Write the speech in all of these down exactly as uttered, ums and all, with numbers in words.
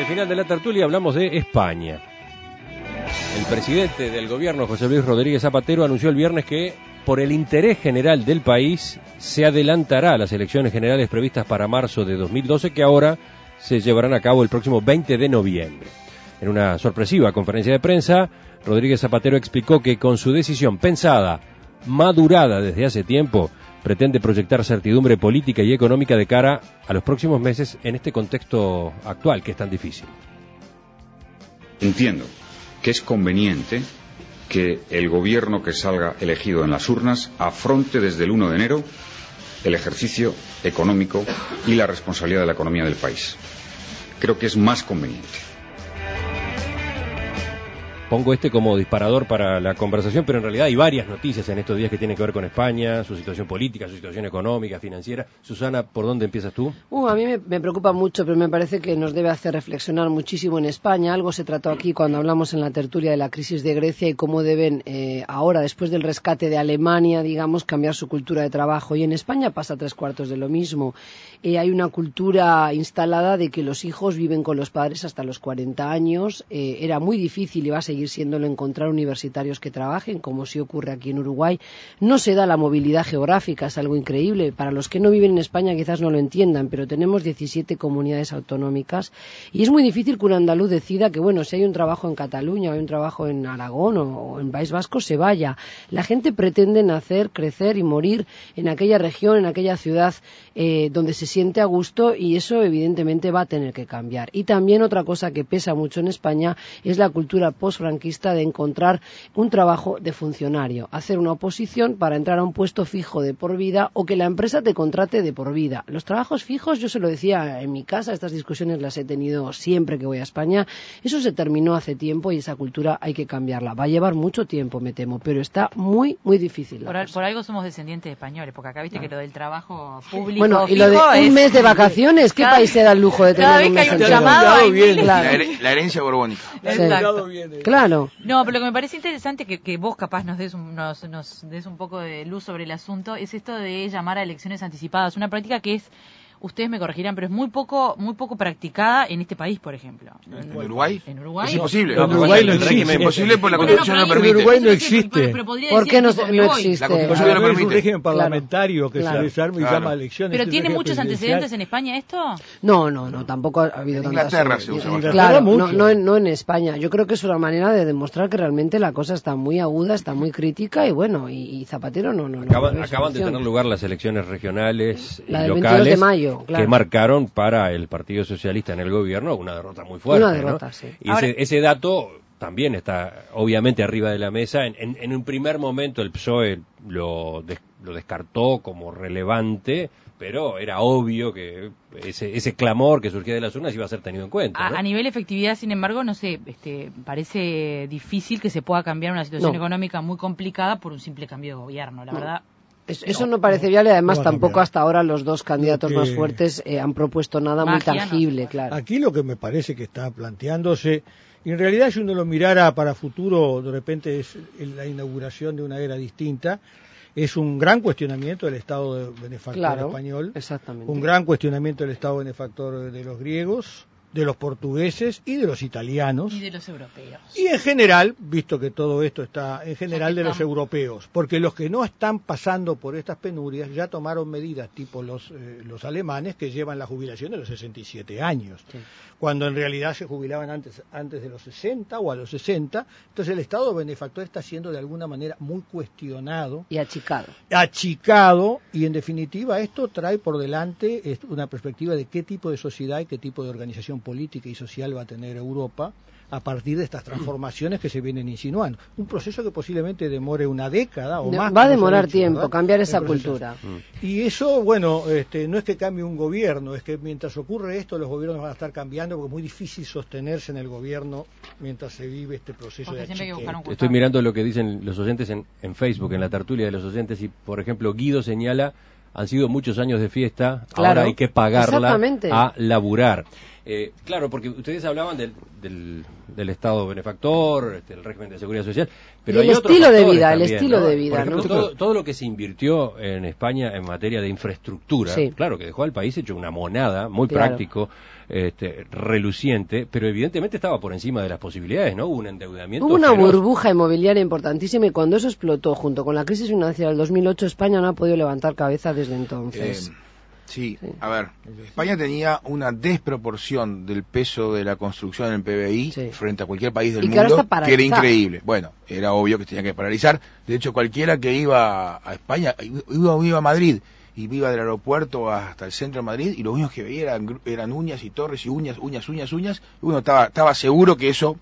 final de la tertulia hablamos de España. El presidente del gobierno, José Luis Rodríguez Zapatero, anunció el viernes que, por el interés general del país, se adelantará a las elecciones generales previstas para marzo de dos mil doce, que ahora se llevarán a cabo el próximo veinte de noviembre. En una sorpresiva conferencia de prensa, Rodríguez Zapatero explicó que con su decisión pensada, madurada desde hace tiempo, pretende proyectar certidumbre política y económica de cara a los próximos meses en este contexto actual que es tan difícil. Entiendo que es conveniente que el gobierno que salga elegido en las urnas afronte desde el uno de enero el ejercicio económico y la responsabilidad de la economía del país. Creo que es más conveniente. Pongo este como disparador para la conversación, pero en realidad hay varias noticias en estos días que tienen que ver con España, su situación política, su situación económica, financiera. Susana, ¿por dónde empiezas tú? Uh, a mí me, me preocupa mucho, pero me parece que nos debe hacer reflexionar muchísimo en España. Algo se trató aquí cuando hablamos en la tertulia de la crisis de Grecia y cómo deben eh, ahora, después del rescate de Alemania, digamos, cambiar su cultura de trabajo. Y en España pasa tres cuartos de lo mismo. Eh, hay una cultura instalada de que los hijos viven con los padres hasta los cuarenta años. Eh, era muy difícil y va a seguir siéndolo encontrar universitarios que trabajen, como sí ocurre aquí en Uruguay. No se da la movilidad geográfica, es algo increíble. Para los que no viven en España quizás no lo entiendan, pero tenemos diecisiete comunidades autonómicas y es muy difícil que un andaluz decida que, bueno, si hay un trabajo en Cataluña o hay un trabajo en Aragón o, o en País Vasco, se vaya. La gente pretende nacer, crecer y morir en aquella región, en aquella ciudad eh, donde se siente a gusto, y eso evidentemente va a tener que cambiar. Y también otra cosa que pesa mucho en España es la cultura postfranquista de encontrar un trabajo de funcionario, hacer una oposición para entrar a un puesto fijo de por vida o que la empresa te contrate de por vida. Los trabajos fijos, yo se lo decía en mi casa, estas discusiones las he tenido siempre que voy a España, eso se terminó hace tiempo y esa cultura hay que cambiarla. Va a llevar mucho tiempo, me temo, pero está muy, muy difícil. Por, por algo somos descendientes de españoles, porque acá viste ah. que lo del trabajo público bueno, y fijo lo de un es... mes de vacaciones, ¿qué cada, país se da el lujo de tener un mes de llamado? Bien, claro. la, her la herencia borbónica. Sí. Claro. No, pero lo que me parece interesante que, que vos capaz nos des, un, nos, nos des un poco de luz sobre el asunto es esto de llamar a elecciones anticipadas, una práctica que es, ustedes me corregirán, pero es muy poco muy poco practicada en este país, por ejemplo. ¿En Uruguay? En Uruguay. Es imposible. No, en Uruguay no existe. Es imposible porque la Constitución no, no, en permite. En Uruguay no existe. Pero, pero ¿Por qué no, no existe? La Constitución no permite. Es un régimen parlamentario claro, que claro, se desarma y claro. llama a elecciones. ¿Pero tiene muchos antecedentes en España esto? No, no, no, tampoco ha habido en tantas... Inglaterra se usa más. Claro, no, no, no en España. Yo creo que es una manera de demostrar que realmente la cosa está muy aguda, está muy crítica y bueno, y, y Zapatero no... no, acaban no acaban de tener lugar las elecciones regionales y la del locales de mayo, claro, que marcaron para el Partido Socialista en el gobierno una derrota muy fuerte. Una derrota, ¿no? Sí. Y Ahora, ese, ese dato también está obviamente arriba de la mesa. En, en, en un primer momento el P S O E lo, des, lo descartó como relevante, pero era obvio que ese, ese clamor que surgía de las urnas iba a ser tenido en cuenta, ¿no? A, a nivel efectividad, sin embargo, no sé, este, parece difícil que se pueda cambiar una situación no. económica muy complicada por un simple cambio de gobierno, la no. verdad. Eso no parece viable, además no tampoco hasta ahora los dos candidatos que, más fuertes eh, han propuesto nada magia, muy tangible, no. claro. Aquí lo que me parece que está planteándose, en realidad si uno lo mirara para futuro, de repente es la inauguración de una era distinta, es un gran cuestionamiento del Estado de benefactor claro, español, exactamente. Un gran cuestionamiento del Estado benefactor de los griegos, de los portugueses y de los italianos. Y de los europeos. Y en general, visto que todo esto está en general de los europeos, porque los que no están pasando por estas penurias ya tomaron medidas tipo los, eh, los alemanes que llevan la jubilación de los sesenta y siete años, sí. cuando en realidad se jubilaban antes, antes de los sesenta o a los sesenta, entonces el Estado benefactor está siendo de alguna manera muy cuestionado. Y achicado. Achicado, y en definitiva esto trae por delante una perspectiva de qué tipo de sociedad y qué tipo de organización política y social va a tener Europa a partir de estas transformaciones que se vienen insinuando. Un proceso que posiblemente demore una década o de, más. Va a demorar dicho, tiempo, ¿verdad? cambiar esa cultura. Y eso, bueno, este, no es que cambie un gobierno, es que mientras ocurre esto los gobiernos van a estar cambiando porque es muy difícil sostenerse en el gobierno mientras se vive este proceso porque de achique. Estoy mirando lo que dicen los oyentes en, en Facebook, en la tertulia de los oyentes, y por ejemplo Guido señala: han sido muchos años de fiesta, Claro, ahora hay que pagarla exactamente. a laburar. Eh, claro, porque ustedes hablaban del, del, del Estado benefactor, este, el régimen de seguridad social, pero Y el hay otros estilo de factores vida, el también, estilo ¿no? de vida, Por ejemplo, ¿no? todo, todo lo que se invirtió en España en materia de infraestructura, Sí. claro, que dejó al país hecho una monada, muy Claro. práctico, este, reluciente, pero evidentemente estaba por encima de las posibilidades, ¿no? Hubo un endeudamiento Hubo una feroz. burbuja inmobiliaria importantísima y cuando eso explotó junto con la crisis financiera del dos mil ocho, España no ha podido levantar cabeza desde entonces. Eh, sí, Sí. a ver, España tenía una desproporción del peso de la construcción en el P B I Sí. frente a cualquier país del Y que ahora mundo está que era paralizada. increíble. Bueno, era obvio que se tenía que paralizar. De hecho, cualquiera que iba a España, iba, iba a Madrid y iba del aeropuerto hasta el centro de Madrid y lo único que veía eran, gru- eran uñas y torres y uñas, uñas, uñas, uñas. Y uno estaba, estaba seguro que eso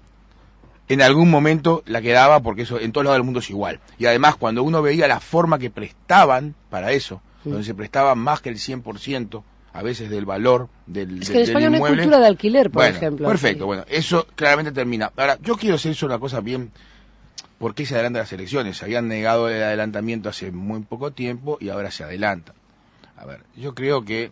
en algún momento la quedaba porque eso en todos lados del mundo es igual. Y además cuando uno veía la forma que prestaban para eso, Sí. donde se prestaba más que el cien por ciento a veces del valor del, Es de- que en del España no hay inmueble. cultura de alquiler, por Bueno, ejemplo. perfecto, Sí. bueno, eso claramente termina. Ahora, yo quiero decir una cosa bien, ¿por qué se adelantan las elecciones? Se habían negado el adelantamiento hace muy poco tiempo y ahora se adelantan. A ver, yo creo que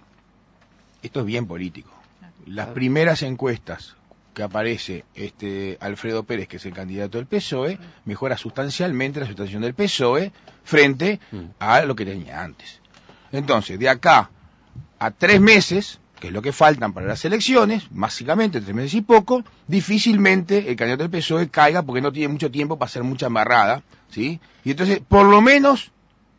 esto es bien político. Las primeras encuestas que aparece este Alfredo Pérez, que es el candidato del P S O E, mejora sustancialmente la situación del P S O E frente a lo que tenía antes. Entonces, de acá a tres meses, que es lo que faltan para las elecciones, básicamente tres meses y poco, difícilmente el candidato del P S O E caiga porque no tiene mucho tiempo para hacer mucha embarrada, ¿sí? Y entonces, por lo menos,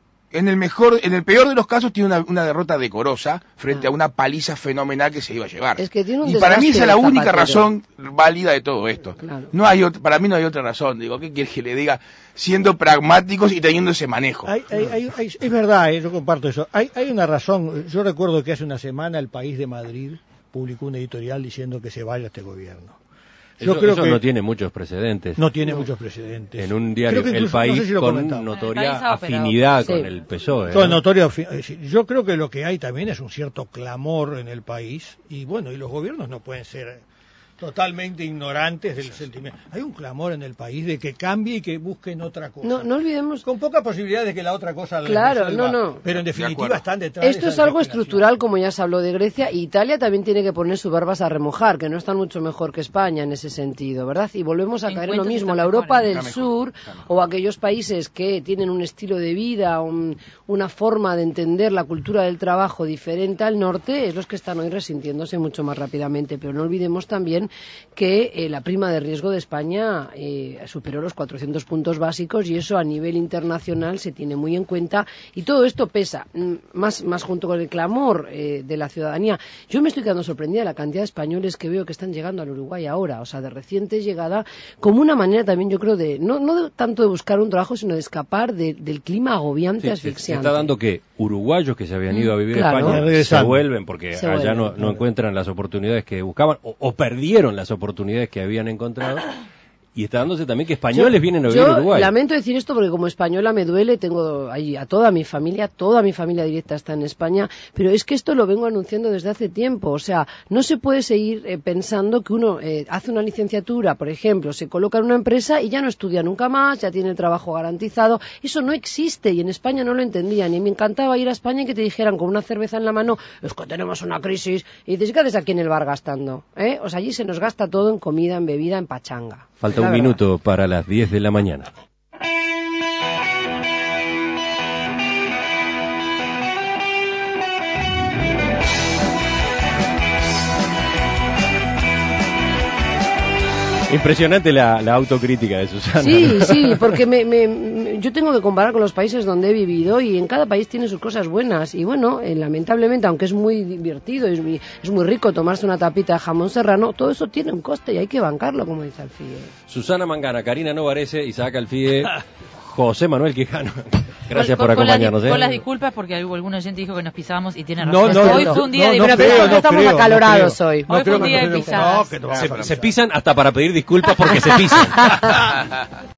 en el mejor, en el peor de los casos, tiene una, una derrota decorosa frente Ah. a una paliza fenomenal que se iba a llevar. Es que tiene un y para mí esa es la desgaste única Zapatero. razón válida de todo esto. Claro. No hay ot- para mí no hay otra razón. Digo, ¿qué quieres que le diga? Siendo pragmáticos y teniendo ese manejo. Hay- hay- hay- hay- es verdad, eh, yo comparto eso. Hay, hay una razón. Yo recuerdo que hace una semana el País de Madrid publicó un editorial diciendo que se vaya este gobierno. Yo Eso, creo eso que no tiene muchos precedentes. no tiene muchos precedentes. En un diario, Creo que El incluso- País, no sé si lo con comentamos. notoria El País ha operado. afinidad Sí. con el P S O E. Con ¿no? notorio, fi- es decir, yo creo que lo que hay también es un cierto clamor en el país y bueno, y los gobiernos no pueden ser totalmente ignorantes del sentimiento. Hay un clamor en el país de que cambie y que busquen otra cosa. No, no olvidemos. Con poca posibilidad de que la otra cosa la Claro, resuelva, no, no. pero en De definitiva acuerdo. están detrás de Esto esa es algo desesperación. estructural, como ya se habló de Grecia, y Italia también tiene que poner sus barbas a remojar, que no están mucho mejor que España en ese sentido, ¿verdad? Y volvemos a En caer en lo cuentas mismo, están la Europa mejores. del Está mejor, Sur está mejor. o aquellos países que tienen un estilo de vida, un- una forma de entender la cultura del trabajo diferente al norte, es los que están hoy resintiéndose mucho más rápidamente. Pero no olvidemos también que eh, la prima de riesgo de España eh, superó los cuatrocientos puntos básicos y eso a nivel internacional se tiene muy en cuenta y todo esto pesa, mm, más, más junto con el clamor eh, de la ciudadanía. Yo me estoy quedando sorprendida de la cantidad de españoles que veo que están llegando al Uruguay ahora, o sea, de reciente llegada, como una manera también, yo creo, de no, no de- tanto de buscar un trabajo, sino de escapar de- del clima agobiante, Sí, se- se asfixiante. está dando que uruguayos que se habían ido a vivir Claro. a España se Regresando. vuelven porque Se allá vuelven, no, no claro. encuentran las oportunidades que buscaban o, o perdieron las oportunidades que habían encontrado. Y está dándose también que españoles vienen a vivir Yo a Uruguay. lamento decir esto porque como española me duele, tengo ahí a toda mi familia, toda mi familia directa está en España, pero es que esto lo vengo anunciando desde hace tiempo, o sea, no se puede seguir eh, pensando que uno eh, hace una licenciatura, por ejemplo, se coloca en una empresa y ya no estudia nunca más, ya tiene el trabajo garantizado, eso no existe y en España no lo entendían y me encantaba ir a España y que te dijeran con una cerveza en la mano, es que tenemos una crisis y dices, ¿qué haces aquí en el bar gastando? ¿Eh? O sea, allí se nos gasta todo en comida, en bebida, en pachanga. Falta La un verdad. minuto para las diez de la mañana. Impresionante la, la autocrítica de Susana. Sí, sí, porque me, me- me- yo tengo que comparar con los países donde he vivido y en cada país tiene sus cosas buenas. Y bueno, eh, lamentablemente, aunque es muy divertido y es muy, es muy rico tomarse una tapita de jamón serrano, todo eso tiene un coste y hay que bancarlo, como dice Alfie. Susana Mangana, Karina Novarese, Isaac Alfie, José Manuel Quijano. Gracias por Con- con las di- acompañarnos. ¿eh? Con las disculpas porque algún oyente dijo que nos pisábamos y tiene No, razón. no, hoy no, fue un día no, de no Pero creo, pensamos que no estamos creo, no acalorados creo. hoy. Hoy fue creo un que día de no, pisadas. no, que te vas a Se, parar. se pisan hasta para pedir disculpas porque se pisan.